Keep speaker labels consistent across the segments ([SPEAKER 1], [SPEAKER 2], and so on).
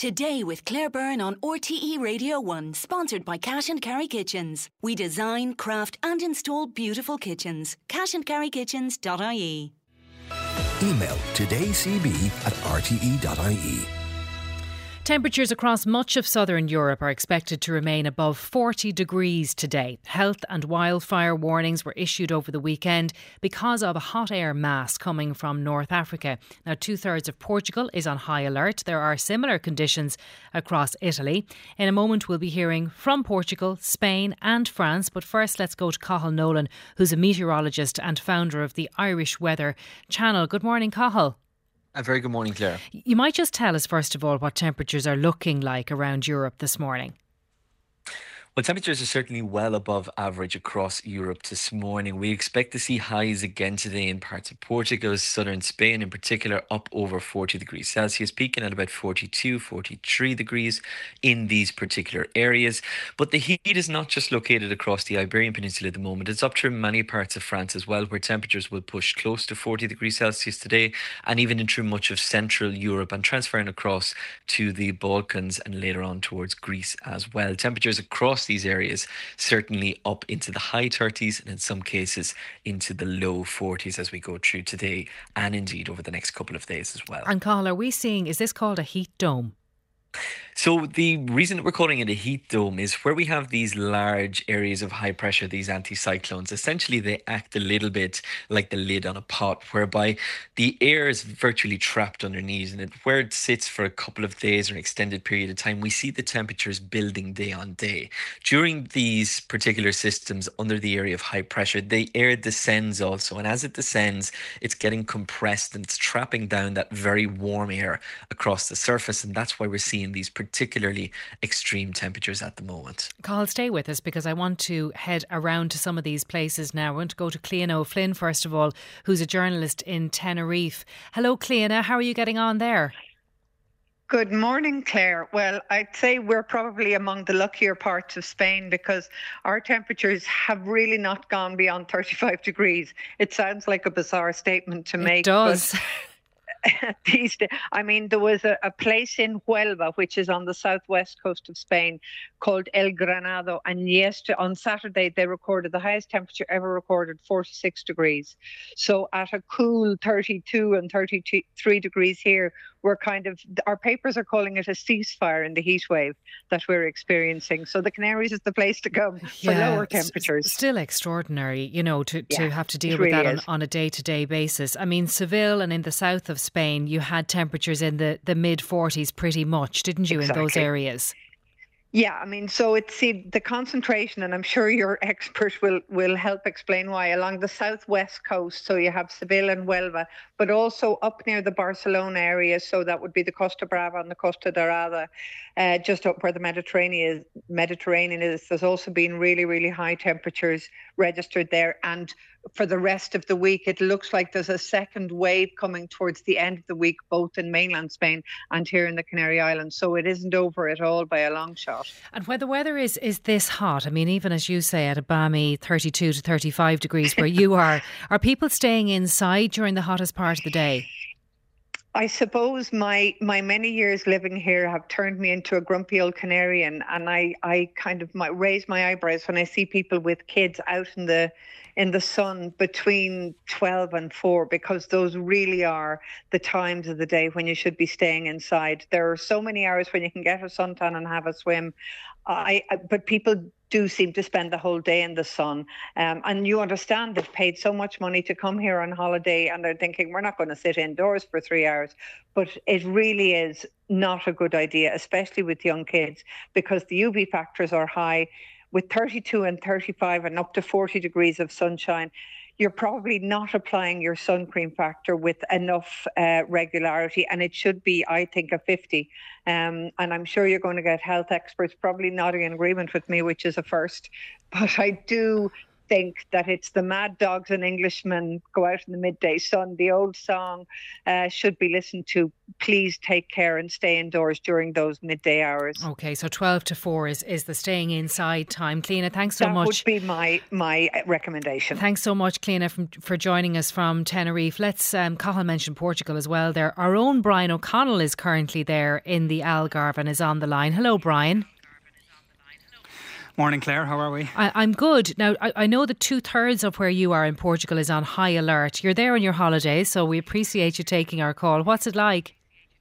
[SPEAKER 1] Today with Claire Byrne on RTE Radio 1, sponsored by Cash and Carry Kitchens. We design, craft and install beautiful kitchens. cashandcarrykitchens.ie.
[SPEAKER 2] Email today.cb@rte.ie.
[SPEAKER 3] Temperatures across much of southern Europe are expected to remain above 40 degrees today. Health and wildfire warnings were issued over the weekend because of a hot air mass coming from North Africa. Now, 2/3 of Portugal is on high alert. There are similar conditions across Italy. In a moment, we'll be hearing from Portugal, Spain and France. But first, let's go to Cathal Nolan, who's a meteorologist and founder of the Irish Weather Channel. Good morning, Cathal.
[SPEAKER 4] A very good morning, Claire.
[SPEAKER 3] You might just tell us, first of all, what temperatures are looking like around Europe this morning.
[SPEAKER 4] Well, temperatures are certainly well above average across Europe this morning. We expect to see highs again today in parts of Portugal, southern Spain in particular, up over 40 degrees Celsius, peaking at about 42, 43 degrees in these particular areas. But the heat is not just located across the Iberian Peninsula at the moment. It's up through many parts of France as well, where temperatures will push close to 40 degrees Celsius today, and even in through much of Central Europe and transferring across to the Balkans and later on towards Greece as well. Temperatures across these areas certainly up into the high 30s and in some cases into the low 40s as we go through today and indeed over the next couple of days as well.
[SPEAKER 3] And Cathal, are we seeing, is this called a heat dome?
[SPEAKER 4] So the reason that we're calling it a heat dome is where we have these large areas of high pressure, these anticyclones. Essentially, they act a little bit like the lid on a pot, whereby the air is virtually trapped underneath, and where it sits for a couple of days or an extended period of time, we see the temperatures building day on day. During these particular systems under the area of high pressure, the air descends also, and as it descends, it's getting compressed and it's trapping down that very warm air across the surface, and that's why we're seeing these particularly extreme temperatures at the moment.
[SPEAKER 3] Cathal, stay with us because I want to head around to some of these places now. I want to go to Cliona O'Flynn first of all, who's a journalist in Tenerife. Hello, Cliona, how are you getting on there?
[SPEAKER 5] Good morning, Claire. Well, I'd say we're probably among the luckier parts of Spain because our temperatures have really not gone beyond 35 degrees. It sounds like a bizarre statement to make.
[SPEAKER 3] It does.
[SPEAKER 5] I mean, there was a place in Huelva, which is on the southwest coast of Spain, called El Granado. And on Saturday, they recorded the highest temperature ever recorded, 46 degrees. So at a cool 32 and 33 degrees here, our papers are calling it a ceasefire in the heat wave that we're experiencing. So the Canaries is the place to go for lower temperatures.
[SPEAKER 3] Still extraordinary, to have to deal with that on a day-to-day basis. I mean, Seville and in the south of Spain, you had temperatures in the mid-40s pretty much, didn't you, in those areas?
[SPEAKER 5] Yeah, I mean, so the concentration, and I'm sure your expert will help explain why, along the southwest coast. So you have Seville and Huelva, but also up near the Barcelona area. So that would be the Costa Brava and the Costa Dorada, just up where the Mediterranean is. There's also been really, really high temperatures registered there. And for the rest of the week, it looks like there's a second wave coming towards the end of the week, both in mainland Spain and here in the Canary Islands. So it isn't over at all by a long shot.
[SPEAKER 3] And when the weather is this hot, I mean, even as you say, at a balmy 32 to 35 degrees where you are people staying inside during the hottest part of the day?
[SPEAKER 5] I suppose my many years living here have turned me into a grumpy old Canarian, and I kind of raise my eyebrows when I see people with kids out in the sun between 12 and 4, because those really are the times of the day when you should be staying inside. There are so many hours when you can get a suntan and have a swim. But people do seem to spend the whole day in the sun. And you understand they've paid so much money to come here on holiday and they're thinking, we're not going to sit indoors for 3 hours. But it really is not a good idea, especially with young kids, because the UV factors are high. With 32 and 35 and up to 40 degrees of sunshine, you're probably not applying your sun cream factor with enough regularity, and it should be, I think, a 50. And I'm sure you're going to get health experts probably nodding in agreement with me, which is a first. But I do think that it's the mad dogs and Englishmen go out in the midday sun. The old song should be listened to. Please take care and stay indoors during those midday hours.
[SPEAKER 3] Okay, so 12 to 4 is the staying inside time. Cliona, thanks so much.
[SPEAKER 5] That would be my recommendation.
[SPEAKER 3] Thanks so much, Cliona, for joining us from Tenerife. Let's, Cathal mentioned Portugal as well there. Our own Brian O'Connell is currently there in the Algarve and is on the line. Hello, Brian.
[SPEAKER 2] Morning, Claire. How are we?
[SPEAKER 3] I'm good. Now, I know that 2/3 of where you are in Portugal is on high alert. You're there on your holidays, so we appreciate you taking our call. What's it like?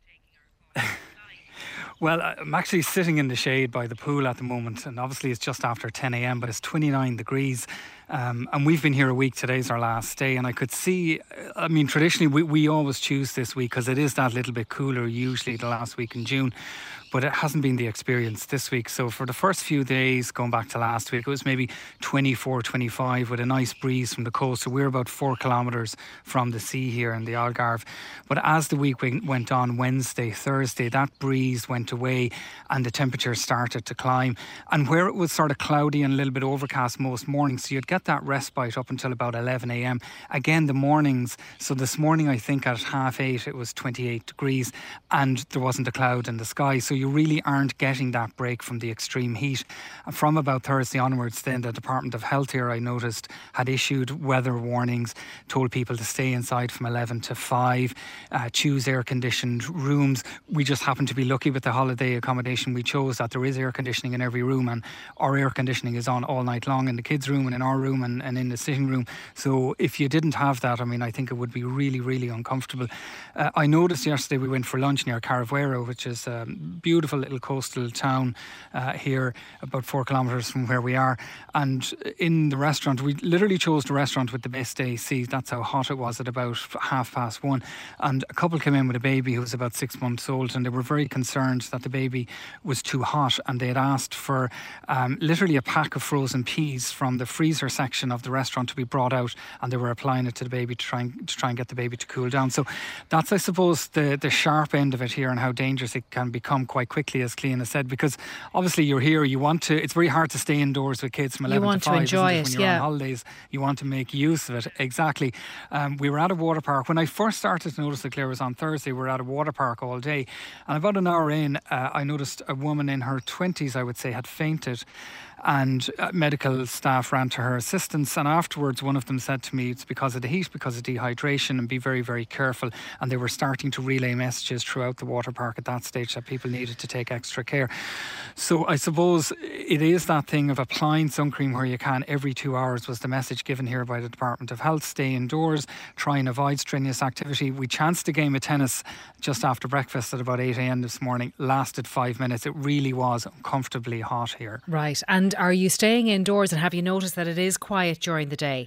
[SPEAKER 2] Well, I'm actually sitting in the shade by the pool at the moment, and obviously it's just after 10 a.m, but it's 29 degrees. And we've been here a week. Today's our last day, and I could see, I mean, traditionally we always choose this week because it is that little bit cooler, usually the last week in June. But it hasn't been the experience this week. So for the first few days, going back to last week, it was maybe 24, 25 with a nice breeze from the coast. So we're about 4 kilometres from the sea here in the Algarve. But as the week went on, Wednesday, Thursday, that breeze went away and the temperature started to climb. And where it was sort of cloudy and a little bit overcast most mornings, so you'd get that respite up until about 11 a.m. Again, the mornings, so this morning I think at 8:30 it was 28 degrees and there wasn't a cloud in the sky. So you really aren't getting that break from the extreme heat. And from about Thursday onwards, then the Department of Health here, I noticed, had issued weather warnings, told people to stay inside from 11 to 5, choose air-conditioned rooms. We just happened to be lucky with the holiday accommodation we chose that there is air conditioning in every room, and our air conditioning is on all night long in the kids' room and in our room and in the sitting room. So if you didn't have that, I mean, I think it would be really, really uncomfortable. I noticed yesterday we went for lunch near Caravaggio, which is a beautiful little coastal town here, about 4 kilometres from where we are. And in the restaurant, we literally chose the restaurant with the best AC. That's how hot it was at about 1:30. And a couple came in with a baby who was about 6 months old, and they were very concerned that the baby was too hot, and they had asked for literally a pack of frozen peas from the freezer section of the restaurant to be brought out, and they were applying it to the baby to try and get the baby to cool down. So that's, I suppose, the sharp end of it here, and how dangerous it can become quite quickly, as Cliona said, because obviously you're here, you want to, it's very hard to stay indoors with kids from 11 to 5. You want to enjoy it, when you're on holidays, you want to make use of it. Exactly. We were at a water park. When I first started to notice that Claire was on Thursday, we were at a water park all day, and about an hour in, I noticed a woman in her 20s, I would say, had fainted, and medical staff ran to her assistance, and afterwards one of them said to me it's because of the heat, because of dehydration, and be very, very careful. And they were starting to relay messages throughout the water park at that stage that people needed to take extra care. So I suppose it is that thing of applying sun cream where you can every 2 hours was the message given here by the Department of Health. Stay indoors, try and avoid strenuous activity. We chanced a game of tennis just after breakfast at about 8 a.m. this morning, lasted 5 minutes. It really was uncomfortably hot here.
[SPEAKER 3] Right. And are you staying indoors, and have you noticed that it is quiet during the day?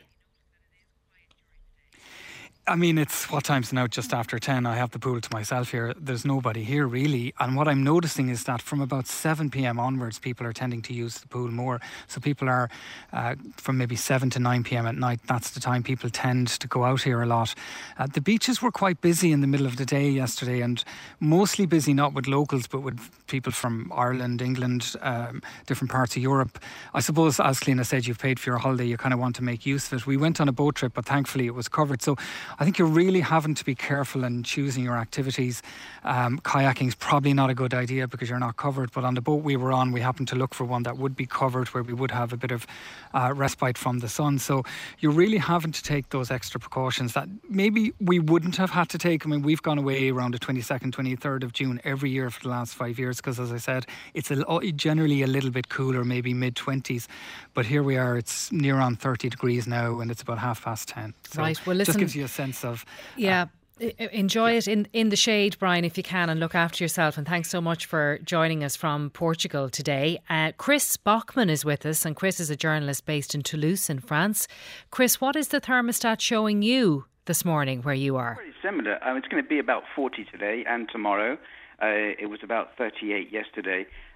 [SPEAKER 2] I mean, it's what time's now? Just after 10. I have the pool to myself here. There's nobody here really. And what I'm noticing is that from about 7 p.m. onwards, people are tending to use the pool more. So people are from maybe 7 to 9 p.m. at night. That's the time people tend to go out here a lot. The beaches were quite busy in the middle of the day yesterday, and mostly busy not with locals but with people from Ireland, England, different parts of Europe. I suppose, as Cliona said, you've paid for your holiday, you kind of want to make use of it. We went on a boat trip, but thankfully it was covered. So I think you're really having to be careful in choosing your activities. Kayaking is probably not a good idea because you're not covered, but on the boat we were on, we happened to look for one that would be covered, where we would have a bit of respite from the sun. So you're really having to take those extra precautions that maybe we wouldn't have had to take. I mean, we've gone away around the 22nd, 23rd of June every year for the last 5 years because, as I said, it's generally a little bit cooler, maybe mid-20s. But here we are, it's near on 30 degrees now, and it's about 10:30. So
[SPEAKER 3] right, well, listen,
[SPEAKER 2] just gives you a sense of...
[SPEAKER 3] enjoy it in the shade, Brian, if you can, and look after yourself. And thanks so much for joining us from Portugal today. Chris Bachman is with us, and Chris is a journalist based in Toulouse in France. Chris, what is the thermostat showing you this morning where you are?
[SPEAKER 6] Pretty similar. It's going to be about 40 today and tomorrow. It was about 38 yesterday.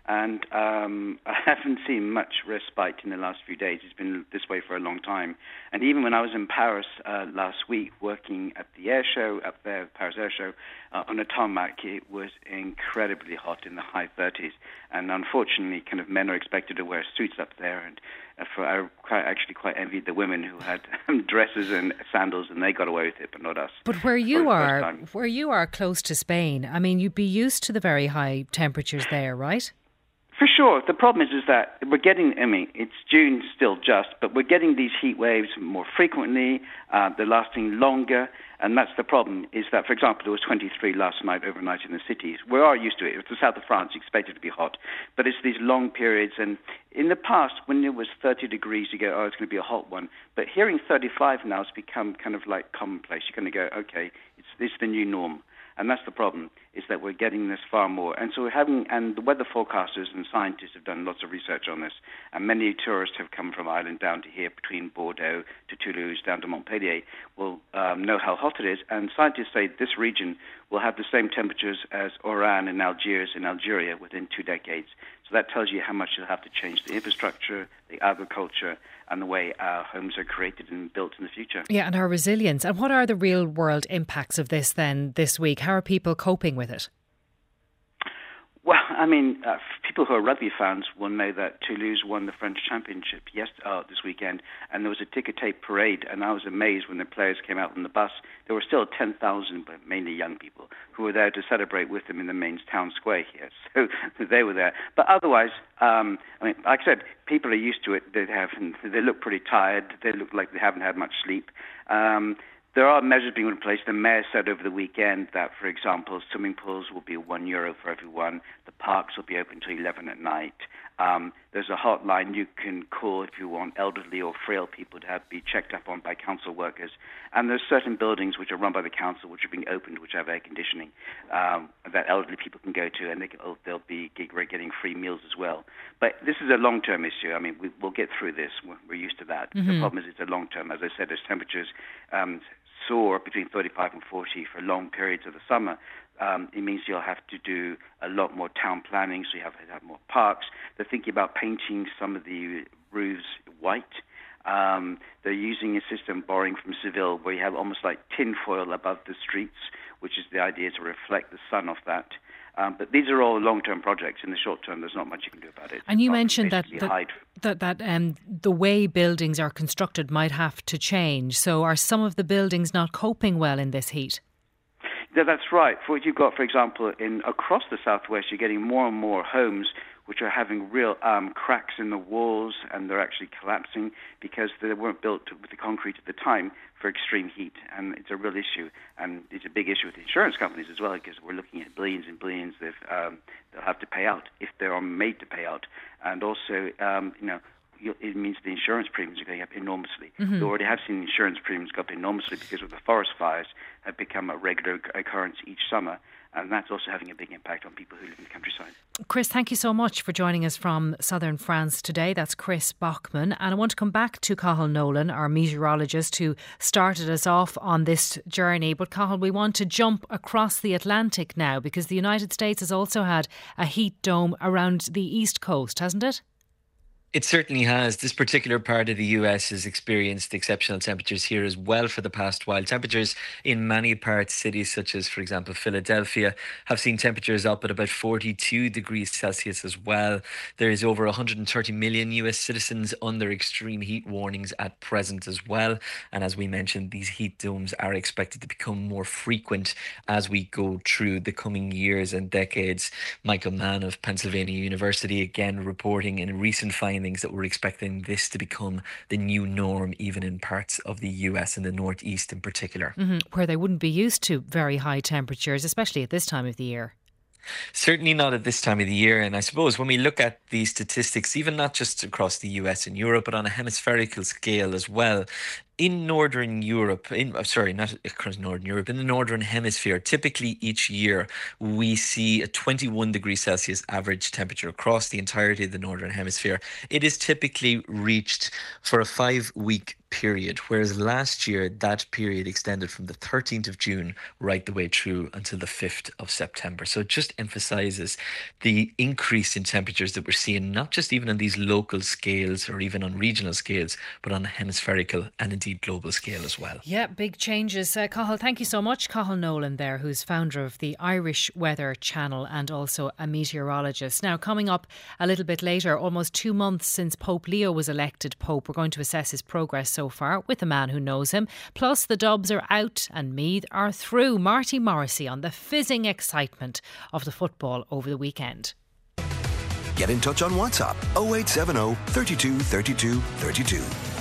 [SPEAKER 6] And I haven't seen much respite in the last few days. It's been this way for a long time. And even when I was in Paris last week working at the air show, up there, the Paris Air Show, on a tarmac, it was incredibly hot in the high 30s. And unfortunately, kind of men are expected to wear suits up there. And I actually quite envied the women who had dresses and sandals, and they got away with it, but not us.
[SPEAKER 3] But where you are close to Spain, I mean, you'd be used to the very high temperatures there, right?
[SPEAKER 6] For sure. The problem is that we're getting, it's June still just, but we're getting these heat waves more frequently. They're lasting longer. And that's the problem, is that, for example, there was 23 last night overnight in the cities. We are used to it. It's the south of France, expected to be hot. But it's these long periods. And in the past, when it was 30 degrees, you go, oh, it's going to be a hot one. But hearing 35 now has become kind of like commonplace. You're going to go, okay, it's the new norm. And that's the problem, is that we're getting this far more. And so and the weather forecasters and scientists have done lots of research on this. And many tourists have come from Ireland down to here, between Bordeaux to Toulouse, down to Montpellier, will know how hot it is. And scientists say this region will have the same temperatures as Oran and Algiers in Algeria within 2 decades. So that tells you how much you'll have to change the infrastructure, the agriculture, and the way our homes are created and built in the future.
[SPEAKER 3] Yeah, and our resilience. And what are the real world impacts of this then this week? How are people coping with it?
[SPEAKER 6] Well, people who are rugby fans will know that Toulouse won the French Championship this weekend, and there was a ticker tape parade, and I was amazed when the players came out on the bus. There were still 10,000, but mainly young people, who were there to celebrate with them in the main town square here. So they were there. But otherwise, like I said, people are used to it. They look pretty tired. They look like they haven't had much sleep. There are measures being put in place. The mayor said over the weekend that, for example, swimming pools will be €1 for everyone. The parks will be open till 11 at night. There's a hotline you can call if you want elderly or frail people to be checked up on by council workers. And there's certain buildings which are run by the council which are being opened, which have air conditioning, that elderly people can go to, and they'll be getting free meals as well. But this is a long-term issue. We'll get through this. We're used to that. Mm-hmm. The problem is it's a long-term. As I said, as temperatures soar between 35 and 40 for long periods of the summer, it means you'll have to do a lot more town planning, so you have to have more parks. They're thinking about painting some of the roofs white. They're using a system borrowing from Seville where you have almost like tin foil above the streets, which is the idea to reflect the sun off that. But these are all long-term projects. In the short term, there's not much you can do about it.
[SPEAKER 3] And you mentioned that the way buildings are constructed might have to change. So are some of the buildings not coping well in this heat?
[SPEAKER 6] Yeah, that's right. You've got, for example, across the southwest, you're getting more and more homes which are having real cracks in the walls, and they're actually collapsing because they weren't built with the concrete at the time for extreme heat, and it's a real issue. And it's a big issue with insurance companies as well, because we're looking at billions and billions they'll have to pay out if they're made to pay out. And also, it means the insurance premiums are going up enormously. Mm-hmm. We already have seen insurance premiums go up enormously because of the forest fires have become a regular occurrence each summer. And that's also having a big impact on people who live in the countryside.
[SPEAKER 3] Chris, thank you so much for joining us from southern France today. That's Chris Bachman. And I want to come back to Cathal Nolan, our meteorologist, who started us off on this journey. But Cathal, we want to jump across the Atlantic now, because the United States has also had a heat dome around the east coast, hasn't it?
[SPEAKER 4] It certainly has. This particular part of the US has experienced exceptional temperatures here as well for the past while. Temperatures in many parts, cities such as, for example, Philadelphia, have seen temperatures up at about 42 degrees Celsius as well. There is over 130 million US citizens under extreme heat warnings at present as well. And as we mentioned, these heat domes are expected to become more frequent as we go through the coming years and decades. Michael Mann of Pennsylvania University, again, reporting in recent findings that we're expecting this to become the new norm, even in parts of the US and the Northeast in particular.
[SPEAKER 3] Mm-hmm. Where they wouldn't be used to very high temperatures, especially at this time of the year.
[SPEAKER 4] Certainly not at this time of the year. And I suppose when we look at these statistics, even not just across the US and Europe, but on a hemispherical scale as well, in Northern Europe, not across Northern Europe, in the Northern Hemisphere, typically each year we see a 21 degrees Celsius average temperature across the entirety of the Northern Hemisphere. It is typically reached for a 5-week period, whereas last year that period extended from the 13th of June right the way through until the 5th of September. So it just emphasizes the increase in temperatures that we're seeing, not just even on these local scales or even on regional scales, but on a hemispherical and indeed global scale as well.
[SPEAKER 3] Yeah, big changes. Cathal, thank you so much. Cathal Nolan there, who's founder of the Irish Weather Channel and also a meteorologist. Now, coming up a little bit later, almost 2 months since Pope Leo was elected Pope, we're going to assess his progress so far with a man who knows him. Plus, the Dubs are out and Meath are through. Marty Morrissey on the fizzing excitement of the football over the weekend.
[SPEAKER 7] Get in touch on WhatsApp 0870 32 32 32.